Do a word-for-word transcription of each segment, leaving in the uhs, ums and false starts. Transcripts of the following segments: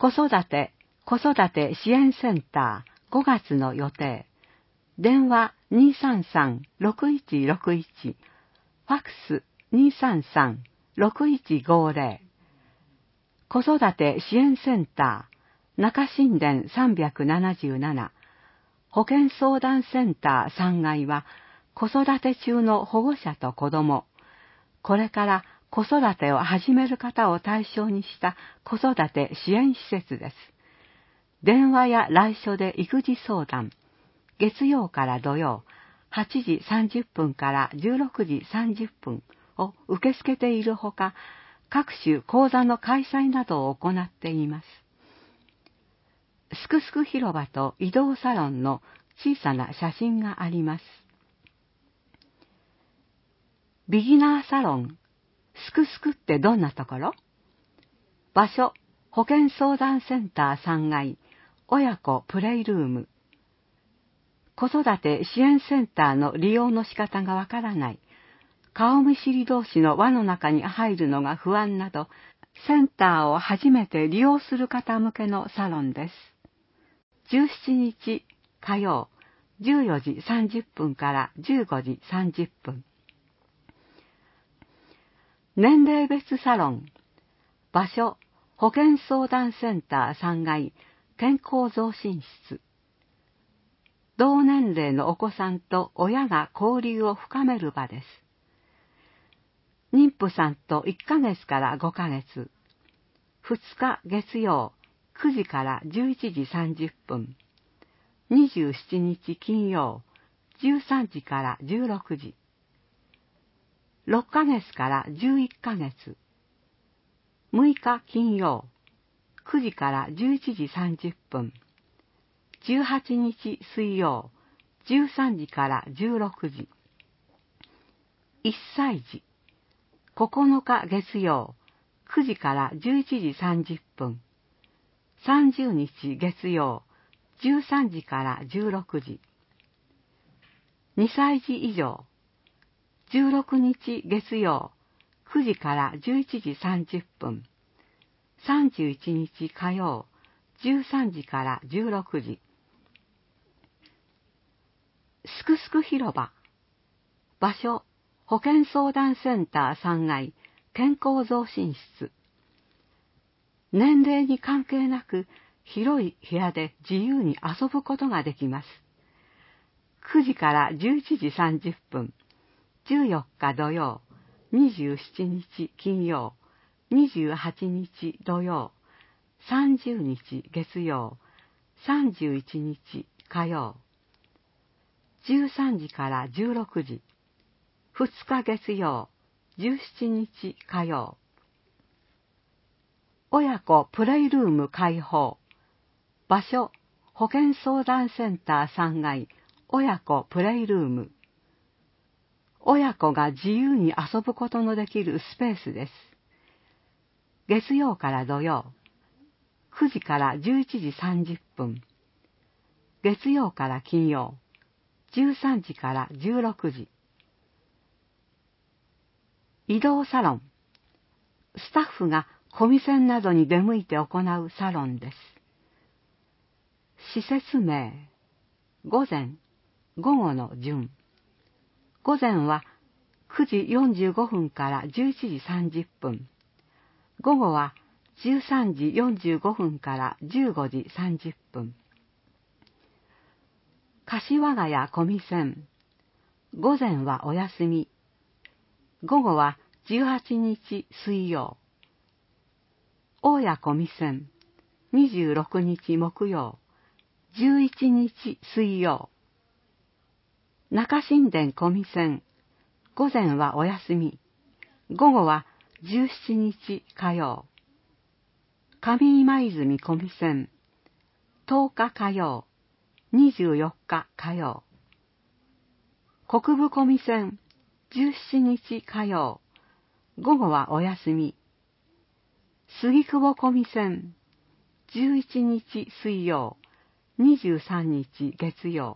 子育て、子育て支援センターごがつの予定。電話 にーさんさん ろくいちろくいち、ファックス にーさんさん ろくいちごぜろ。子育て支援センター中新田さんびゃくななじゅうなな、保健相談センターさんがいは子育て中の保護者と子ども、これから子育てを始める方を対象にした子育て支援施設です。電話や来所で育児相談、月曜から土曜、はちじさんじゅっぷんからじゅうろくじさんじゅっぷんを受け付けているほか、各種講座の開催などを行っています。すくすく広場と移動サロンの小さな写真があります。ビギナーサロン、すくすくってどんなところ？場所、保健相談センターさんがい、親子プレイルーム。子育て支援センターの利用の仕方がわからない、顔見知り同士の輪の中に入るのが不安など、センターを初めて利用する方向けのサロンです。じゅうしちにち火曜、じゅうよじさんじゅっぷんからじゅうごじさんじゅっぷん。年齢別サロン。場所、保健相談センターさんがい、健康増進室。同年齢のお子さんと親が交流を深める場です。妊婦さんといっかげつからごかげつ。ふつか月曜、くじからじゅういちじさんじゅっぷん。にじゅうしちにち金曜、じゅうさんじからじゅうろくじ。ろっかげつからじゅういっかげつ。むいか金曜、くじからじゅういちじさんじゅっぷん。じゅうはちにち水曜、じゅうさんじからじゅうろくじ。いっさい児、ここのか月曜、くじからじゅういちじさんじゅっぷん。さんじゅうにち月曜、じゅうさんじからじゅうろくじ。にさい児以上、じゅうろくにち月曜、くじからじゅういちじさんじゅっぷん。さんじゅういちにち火曜、じゅうさんじからじゅうろくじ。すくすく広場。場所、保健相談センターさんがい、健康増進室。年齢に関係なく、広い部屋で自由に遊ぶことができます。くじからじゅういちじさんじゅっぷん、じゅうよっか土曜、にじゅうしちにち金曜、にじゅうはちにち土曜、さんじゅうにち月曜、さんじゅういちにち火曜。じゅうさんじからじゅうろくじ、ふつか月曜、じゅうしちにち火曜。親子プレイルーム開放。場所、保健相談センターさんがい、親子プレイルーム。親子が自由に遊ぶことのできるスペースです。月曜から土曜、くじからじゅういちじさんじゅっぷん。月曜から金曜、じゅうさんじからじゅうろくじ。移動サロン。スタッフがコミセンなどに出向いて行うサロンです。施設名。午前、午後の順。午前はくじよんじゅうごふんからじゅういちじさんじゅっぷん。午後はじゅうさんじよんじゅうごふんからじゅうごじさんじゅっぷん。柏ヶ谷コミセン。午前はお休み。午後はじゅうはちにち水曜。大谷コミセン。にじゅうろくにち木曜。じゅういちにち水曜。中新田コミセン。午前はお休み。午後はじゅうしちにち火曜。上今泉コミセン。とおか火曜。にじゅうよっか火曜。国分コミセン。じゅうしちにち火曜。午後はお休み。杉久保コミセン。じゅういちにち水曜。にじゅうさんにち月曜。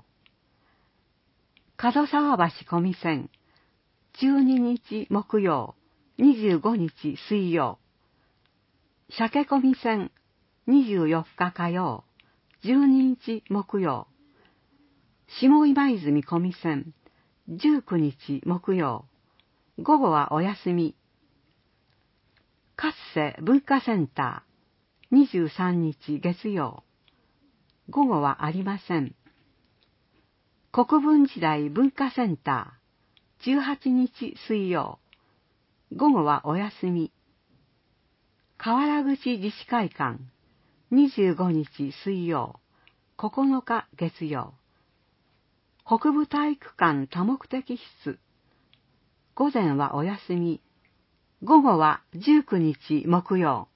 門沢橋コミセン。じゅうににち木曜。にじゅうごにち水曜。鮭コミセン。 にじゅうよっか火曜、じゅうににち木曜、下今泉小見線、じゅうくにち木曜、午後はお休み。かっせ文化センター、にじゅうさんにち月曜、午後はありません。国分時代文化センター、じゅうはちにち水曜、午後はお休み。河原口自治会館、にじゅうごにち水曜、ここのか月曜。北部体育館多目的室、午前はお休み。午後はじゅうくにち木曜。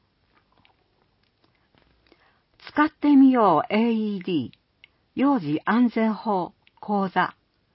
使ってみよう エーイーディー、幼児安全法講座。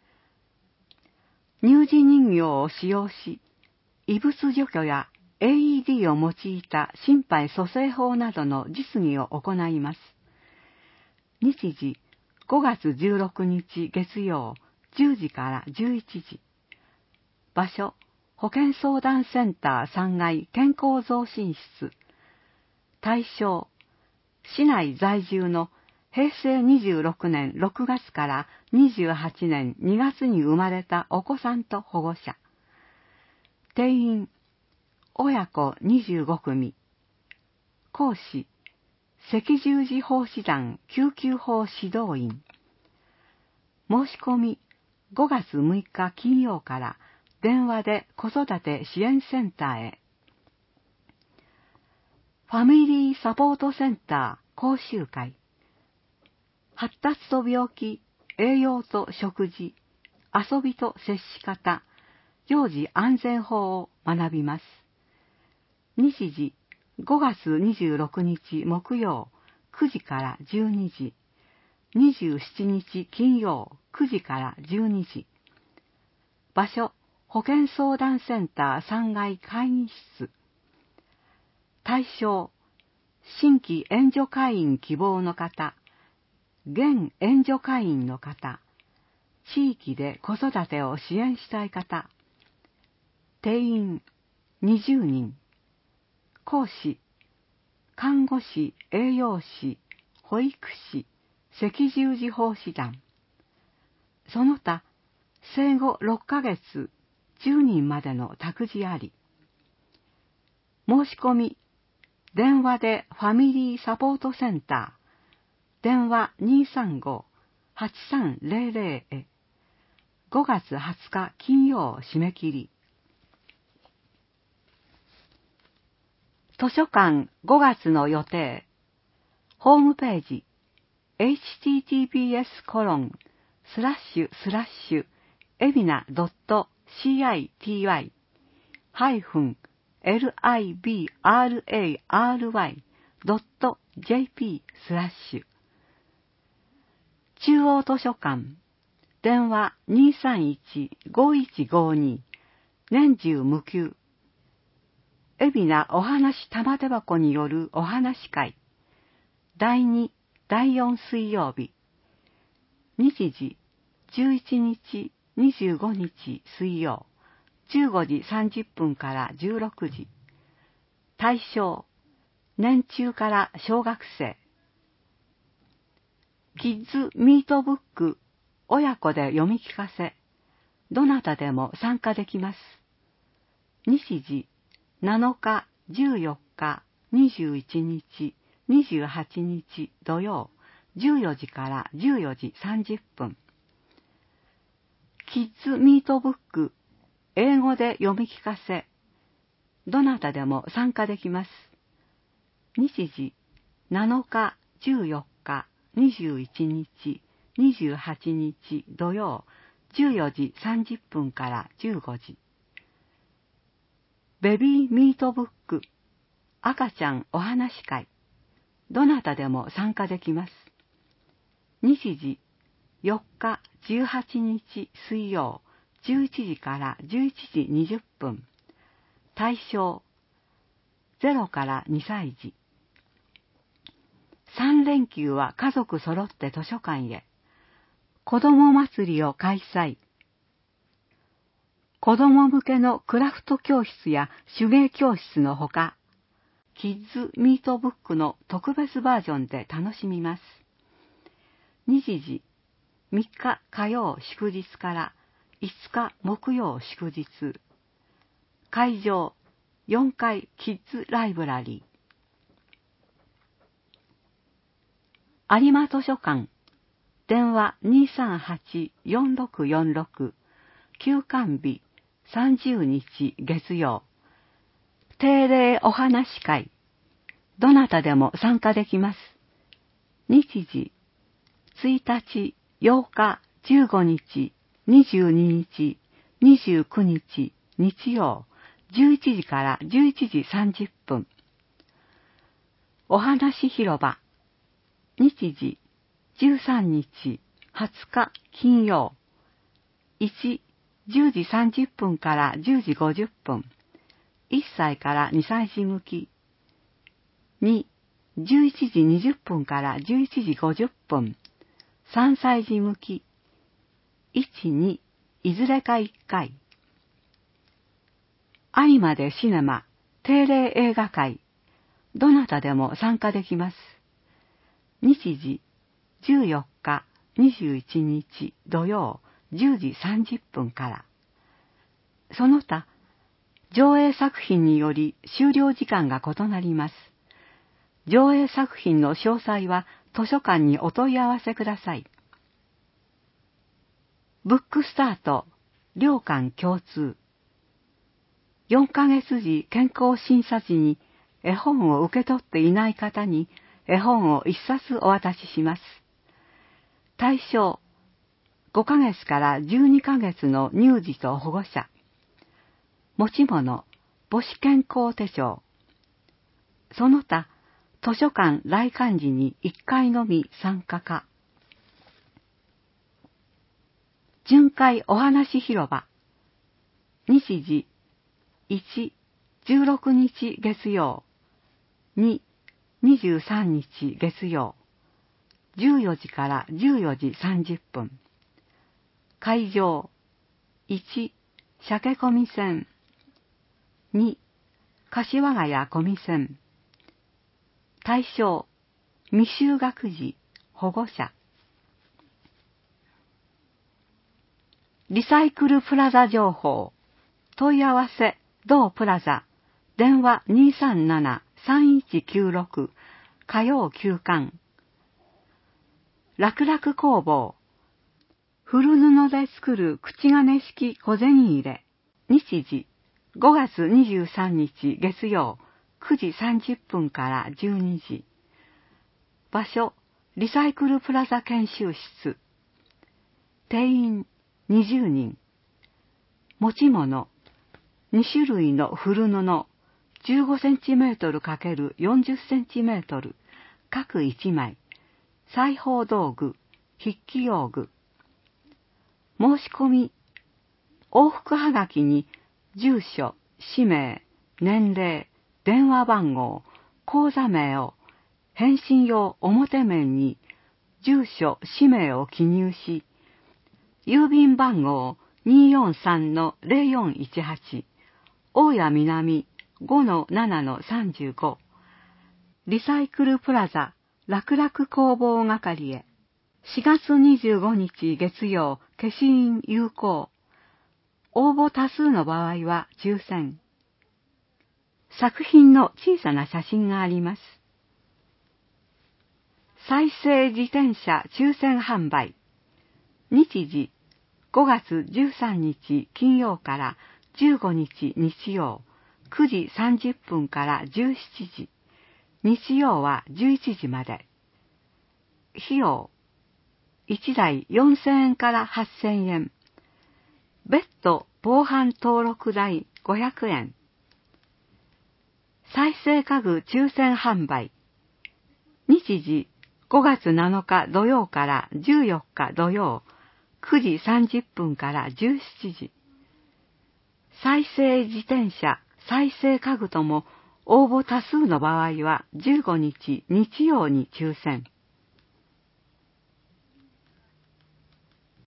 乳児人形を使用し、異物除去や エーイーディー を用いた心肺蘇生法などの実技を行います。日時、ごがつじゅうろくにち月曜、じゅうじからじゅういちじ。場所、保健相談センターさんがい健康増進室。対象、市内在住のへいせいにじゅうろくねんろくがつからにじゅうはちねんにがつに生まれたお子さんと保護者。定員、親子にじゅうごくみ。講師、赤十字奉仕団救急法指導員。申し込み、ごがつむいか金曜から電話で子育て支援センターへ。ファミリーサポートセンター講習会。発達と病気、栄養と食事、遊びと接し方、幼児安全法を学びます。日時、ごがつにじゅうろくにち木曜、くじからじゅうにじ。にじゅうしちにち金曜、くじからじゅうにじ。場所、保健相談センターさんがい会議室。対象、新規援助会員希望の方、現援助会員の方、地域で子育てを支援したい方。定員にじゅうにん。講師、看護師、栄養士、保育士、赤十字奉仕団。その他、生後ろっかげつ、じゅうにんまでの託児あり。申し込み、電話でファミリーサポートセンター、電話 にさんご はちさんぜろぜろ へ。ごがつはつか金曜締め切り。図書館ごがつの予定。ホームページ エイチティーティーピーエスコロンスラッシュスラッシュエビナドットシーアイティーワイハイフンエルアイビーアールエーアールワイドットジェーピースラッシュ。中央図書館電話 にさんいち ごいちごに 年中無休。海老名お話玉手箱によるお話会。だいに、だいよん水曜日。日時、じゅういちにち、にじゅうごにち水曜。じゅうごじさんじゅっぷんからじゅうろくじ。対象、年中から小学生。キッズミートブック、親子で読み聞かせ。どなたでも参加できます。日時、なのか、じゅうよっか、にじゅういちにち、にじゅうはちにち土曜、じゅうよじからじゅうよじさんじゅっぷん。キッズミートブック、英語で読み聞かせ。どなたでも参加できます。日時、なのか、じゅうよっか、にじゅういちにち、にじゅうはちにち土曜、じゅうよじさんじゅっぷんからじゅうごじ。ベビーミートブック、赤ちゃんお話会。どなたでも参加できます。日時、よっか、じゅうはちにち水曜、じゅういちじからじゅういちじにじゅっぷん。対象、ゼロからにさいじ。さんれんきゅうは家族揃って図書館へ。子ども祭りを開催。子ども向けのクラフト教室や手芸教室のほか、 キッズミートブックの特別バージョンで楽しみます。日時、みっか火曜祝日からいつか木曜祝日。会場、よんかいキッズライブラリー。有馬図書館、電話 にーさんはち よんろくよんろく、休館日さんじゅうにち月曜。定例お話会。どなたでも参加できます。日時、ついたち、ようか、じゅうごにち、にじゅうににち、にじゅうくにち、日曜、じゅういちじからじゅういちじさんじゅっぷん。お話広場。日時、じゅうさんにち、はつか金曜。いち、じゅうじさんじゅっぷんからじゅうじごじゅっぷん。いっさいからにさい児向き。に、じゅういちじにじゅっぷんからじゅういちじごじゅっぷん。さんさい児向き。いち、に、いずれかいっかい。有馬でシネマ、定例映画会。どなたでも参加できます。日時、じゅうよっか、にじゅういちにち土曜、じゅうじさんじゅっぷんから。その他、上映作品により終了時間が異なります。上映作品の詳細は図書館にお問い合わせください。ブックスタート、両館共通。よんかげつじ健康審査時に絵本を受け取っていない方に絵本を一冊お渡しします。対象、ごかげつからじゅうにかげつの乳児と保護者。持ち物、母子健康手帳。その他、図書館来館時にいっかいのみ参加か。巡回お話広場。日時、いち、じゅうろくにち月曜。に、にじゅうさんにち月曜。じゅうよじからじゅうよじさんじゅっぷん。会場、いち、鮭込み線。に、柏ヶ谷込み線。対象、未就学児、保護者。リサイクルプラザ情報。問い合わせ、同プラザ。電話 にーさんなな さんいちきゅうろく。火曜休館。楽々工房。古布で作る口金式小銭入れ。日時、ごがつにじゅうさんにち月曜、くじさんじゅっぷんからじゅうにじ。場所、リサイクルプラザ研修室。定員にじゅうにん。持ち物、にしゅるいの古布、じゅうごセンチメートルかけるよんじゅっセンチメートル、各いちまい。裁縫道具、筆記用具。申し込み、往復はがきに住所、氏名、年齢、電話番号、口座名を返信用表面に住所、氏名を記入し、郵便番号 にーよんさんのぜろよんいちはち、大谷南 ごのななのさんじゅうご、リサイクルプラザ楽々工房係へ。しがつにじゅうごにち月曜、消印有効。応募多数の場合は抽選。作品の小さな写真があります。再生自転車抽選販売。日時、ごがつじゅうさんにち金曜からじゅうごにち日曜、くじさんじゅっぷんからじゅうしちじ。日曜はじゅういちじまで。費用、いちだいよんせんえんからはっせんえん。別途防犯登録代ごひゃくえん。再生家具抽選販売。日時、ごがつなのか土曜からじゅうよっか土曜、くじさんじゅっぷんからじゅうしちじ。再生自転車、再生家具とも応募多数の場合はじゅうごにち日曜に抽選。